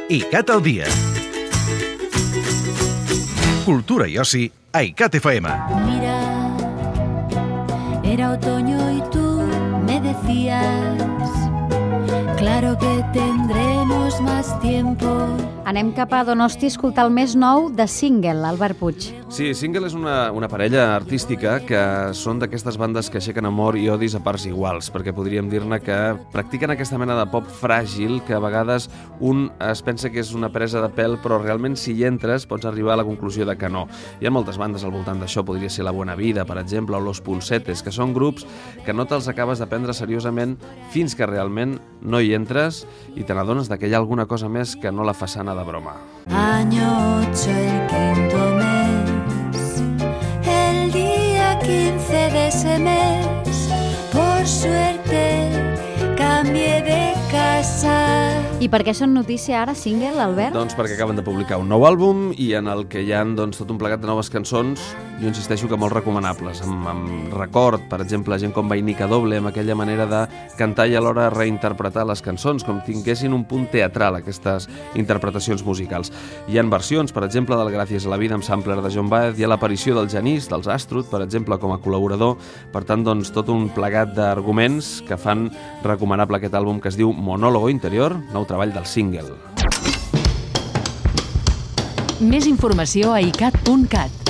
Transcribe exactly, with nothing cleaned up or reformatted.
ICAT al dia. Cultura y oci a ICAT F M. Mira, era otoño y tú me decías, claro que tendremos más tiempo. Anem cap a Donosti a escoltar el més nou de Single, Albert Puig. Sí, Single és una, una parella artística que són d'aquestes bandes que aixequen amor i odis a parts iguals, perquè podríem dir-ne que practiquen aquesta mena de pop fràgil que a vegades un es pensa que és una presa de pèl, però realment si hi entres pots arribar a la conclusió de que no. Hi ha moltes bandes al voltant d'això, podria ser La Buena Vida, per exemple, o Los Pulsetes, que són grups que no te'ls acabes de prendre seriosament fins que realment no hi entres i te n'adones que hi ha alguna cosa més que no la façana de broma. Año ocho, el quinto mes, el día quince de ese mes, por suerte cambié de casa. I per què són notícia ara, Single, Albert? Doncs perquè acaben de publicar un nou àlbum i en el que hi ha doncs, tot un plegat de noves cançons, jo insisteixo que molt recomanables, amb, amb record, per exemple, gent com Vainica Doble, amb aquella manera de cantar i alhora reinterpretar les cançons, com tinguessin un punt teatral, aquestes interpretacions musicals. Hi ha versions, per exemple, del Gràcies a la vida amb sampler de John Baez, hi ha l'aparició del Genís, dels Astrud, per exemple, com a col·laborador, per tant, doncs, tot un plegat d'arguments que fan recomanable aquest àlbum que es diu Monòlogo Interior, nou treball del Single. Més informació a icat punt cat.